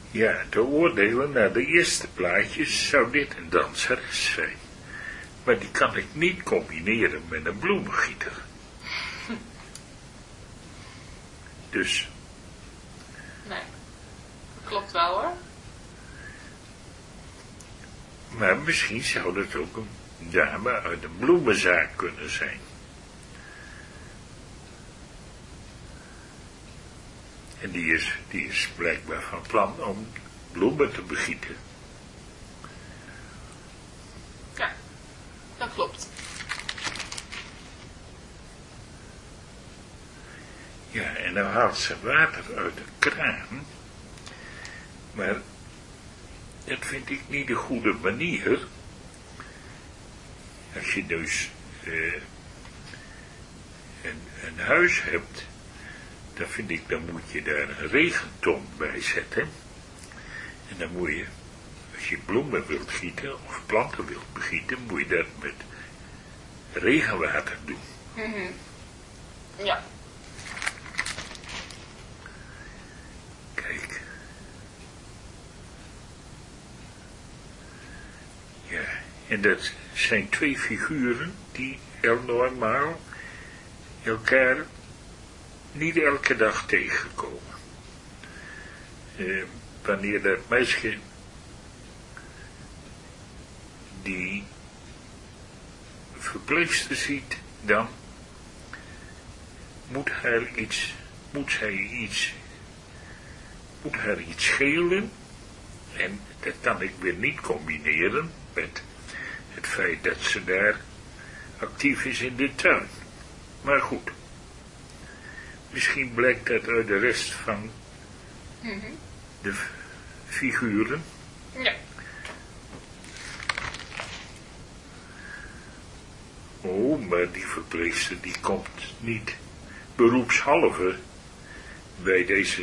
Ja, te oordelen naar de eerste plaatjes zou dit een danseres zijn. Maar die kan ik niet combineren met een bloemengieter. Dus. Nee, dat klopt wel hoor. Maar misschien zou het ook een dame uit een bloemenzaak kunnen zijn. En die is blijkbaar van plan om bloemen te begieten. Ja, dat klopt. Ja, en dan haalt ze water uit de kraan. Maar dat vind ik niet de goede manier. Als je dus een huis hebt, dan moet je daar een regenton bij zetten. En dan moet je, als je bloemen wilt gieten of planten wilt begieten, moet je dat met regenwater doen. Mm-hmm. Ja. Kijk. Ja, en dat zijn twee figuren die normaal elkaar niet elke dag tegenkomen. Wanneer dat meisje die verpleegster ziet, dan moet haar iets schelen. En dat kan ik weer niet combineren met het feit dat ze daar actief is in de tuin. Maar goed. Misschien blijkt dat uit de rest van de figuren. Ja. Oh, maar die verpleegster die komt niet beroepshalve bij deze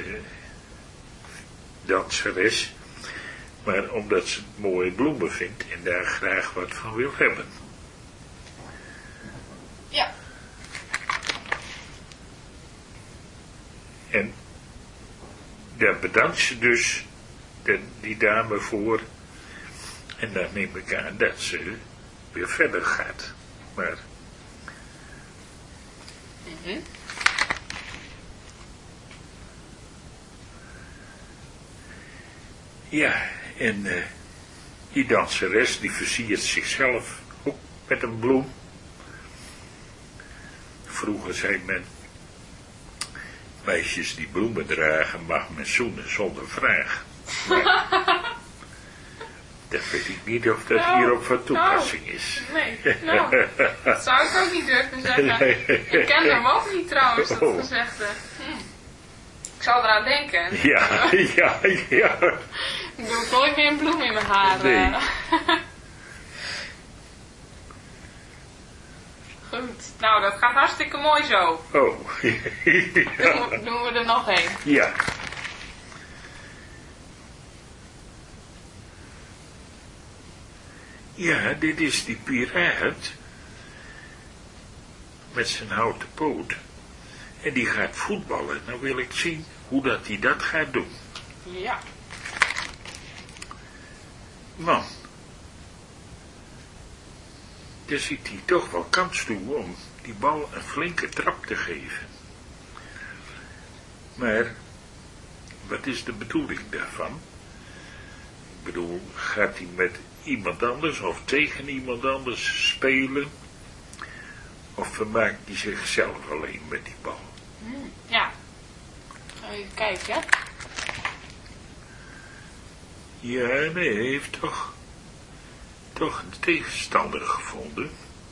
danseres, maar omdat ze mooie bloemen vindt en daar graag wat van wil hebben. Ja. En daar bedankt ze dus die dame voor. En dan neem ik aan dat ze weer verder gaat. Maar. Ja, en die danseres die versiert zichzelf ook met een bloem. Vroeger zei men, meisjes die bloemen dragen mag men zoenen zonder vraag. Maar, dat weet ik niet of dat hierop van toepassing is. Nee, dat zou ik ook niet durven zeggen. Nee. Ik ken hem ook niet trouwens, dat gezegde. Ik zal eraan denken. Ja. Ik doe nooit meer een bloem in mijn haar. Nee. Goed, nou dat gaat hartstikke mooi zo. Oh. Ja. Doen we er nog een. Ja. Ja, dit is die piraat met zijn houten poot. En die gaat voetballen. Nou wil ik zien hoe dat hij dat gaat doen. Ja. Man. Daar ziet hij toch wel kans toe om die bal een flinke trap te geven. Maar, wat is de bedoeling daarvan? Ik bedoel, gaat hij met iemand anders of tegen iemand anders spelen? Of vermaakt hij zichzelf alleen met die bal? Ja. Even kijken. Ja, nee, hij heeft toch een tegenstander gevonden.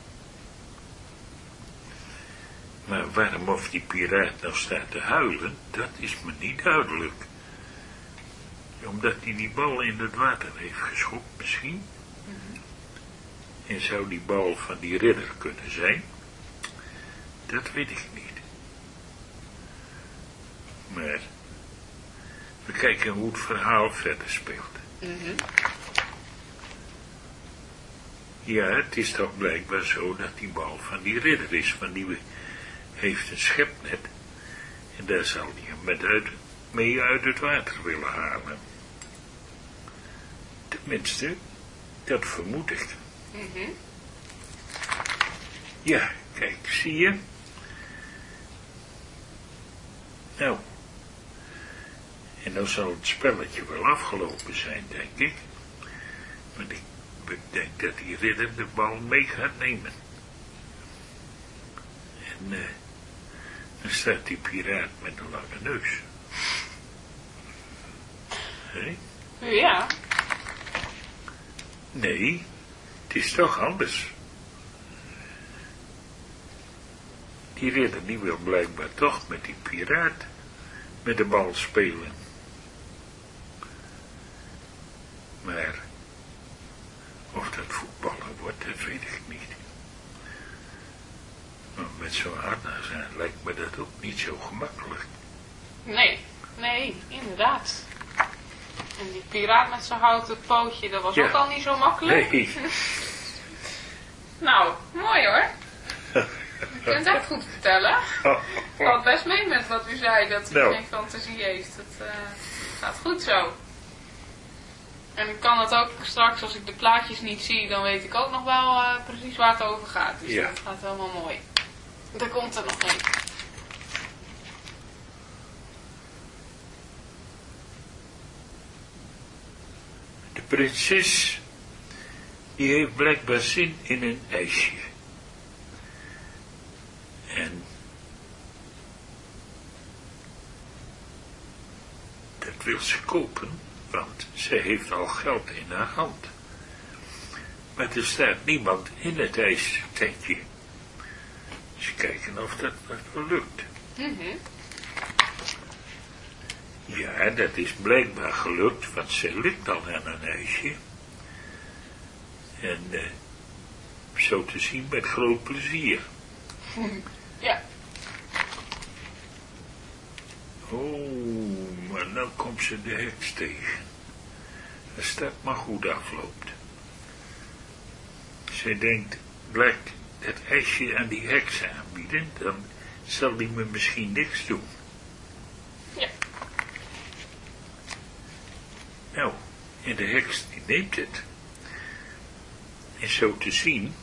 Maar waarom of die piraat nou staat te huilen, dat is me niet duidelijk. Omdat hij die bal in het water heeft geschopt misschien. En zou die bal van die ridder kunnen zijn? Dat weet ik niet. Maar we kijken hoe het verhaal verder speelt. Ja, het is toch blijkbaar zo dat die bal van die ridder is, want die heeft een schepnet en daar zal hij hem mee uit het water willen halen. Tenminste, dat vermoed ik. Mhm. Ja, kijk, zie je? Nou, en dan zal het spelletje wel afgelopen zijn, denk ik. Want ik denk dat die ridder de bal mee gaat nemen. En dan staat die piraat met een lange neus. Hé? Ja. Nee, het is toch anders. Die ridder die wil blijkbaar toch met die piraat met de bal spelen. Maar of dat voetballen wordt, dat weet ik niet. Maar met zo'n harnas aan lijkt me dat ook niet zo gemakkelijk. Nee, inderdaad. En die piraat met zijn houten pootje, dat was ook al niet zo makkelijk. Nee. Nou, mooi hoor. U kunt echt goed vertellen. Valt best mee met wat u zei, dat u geen fantasie heeft. Het gaat goed zo. En ik kan het ook straks, als ik de plaatjes niet zie, dan weet ik ook nog wel precies waar het over gaat. Dus dat gaat helemaal mooi. Er komt er nog een. De prinses, die heeft blijkbaar zin in een ijsje. En dat wil ze kopen, want ze heeft al geld in haar hand. Maar er staat niemand in het ijstentje. Dus kijken of dat wel lukt. Mhm. Ja, dat is blijkbaar gelukt, want ze ligt al aan een ijsje. En zo te zien met groot plezier. Ja. Oh, maar nou komt ze de heks tegen. Als dat maar goed afloopt. Zij denkt, blijkt het ijsje aan die heks aanbieden, dan zal die me misschien niks doen. Ja. Nou, en de heks die neemt het. En zo te zien,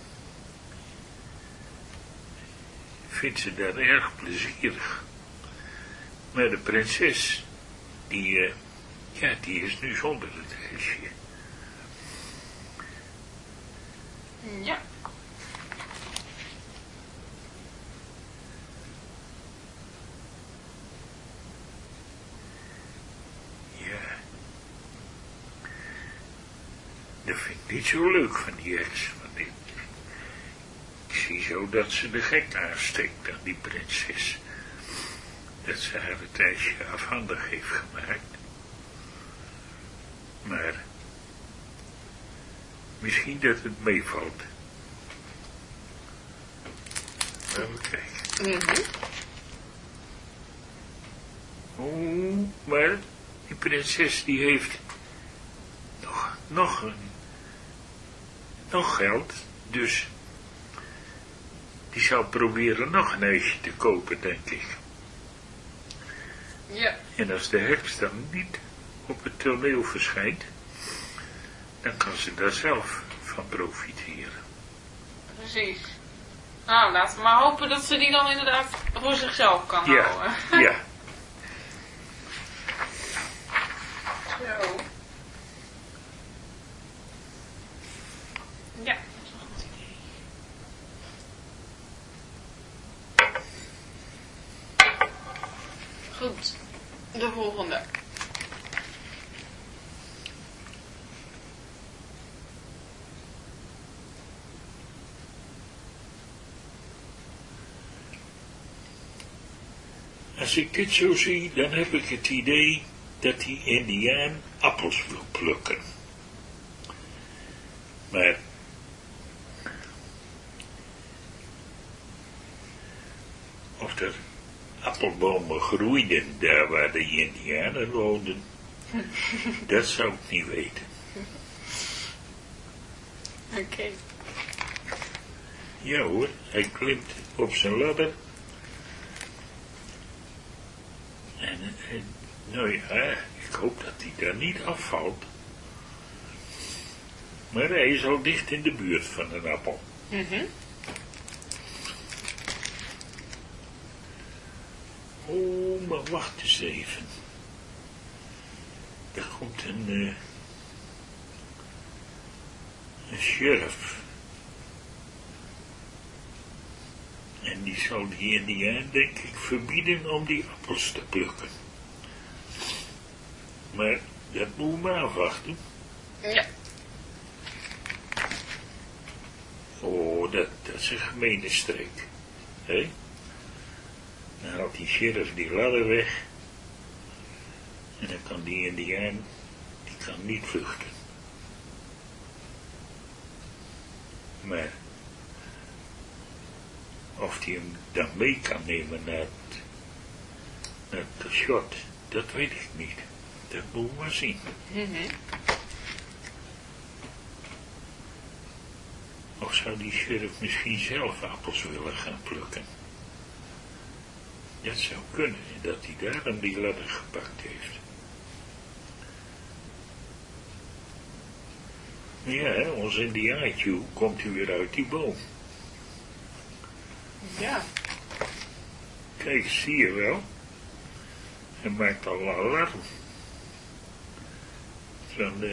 vindt ze dat erg plezierig. Maar de prinses, die is nu zonder het ijsje. Ja. Ja. Dat vind ik niet zo leuk van die heks. Want ik zie zo dat ze de gek aansteekt aan die prinses. Dat ze haar het ijsje afhandig heeft gemaakt. Maar misschien dat het meevalt. Even kijken. Mhm. Oh, maar die prinses die heeft nog geld, dus die zal proberen nog een ijsje te kopen, denk ik. Ja. En als de heks dan niet op het toneel verschijnt, dan kan ze daar zelf van profiteren. Precies. Nou, laten we maar hopen dat ze die dan inderdaad voor zichzelf kan houden. Ja. Zo. Ja, dat is wel een goed idee. Goed, de volgende. Als ik dit zo zie, dan heb ik het idee dat die Indiaan appels wil plukken. Maar of er appelbomen groeiden daar waar de Indianen woonden, dat zou ik niet weten. Oké. Ja hoor, hij klimt op zijn ladder. En nou ja, ik hoop dat hij daar niet afvalt. Maar hij is al dicht in de buurt van een appel. Oh, maar wacht eens even. Er komt een sheriff. En die zal die Indiaan, denk ik, verbieden om die appels te plukken. Maar dat moeten we afwachten. Ja. Oh, dat is een gemene streek. Hé? Dan haalt die sheriff die ladder weg. En dan kan die Indiaan, die kan niet vluchten. Maar of hij hem dan mee kan nemen naar het shot, dat weet ik niet. Dat moeten we maar zien. Of zou die sheriff misschien zelf appels willen gaan plukken? Dat zou kunnen, dat hij daarom die ladder gepakt heeft. Ja, ons Indiaantje komt u weer uit die boom. Ja. Kijk, zie je wel? Hij maakt al alarm. Van,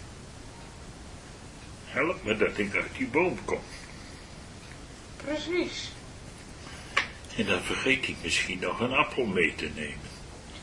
help me dat ik uit die boom kom. Precies. En dan vergeet hij misschien nog een appel mee te nemen.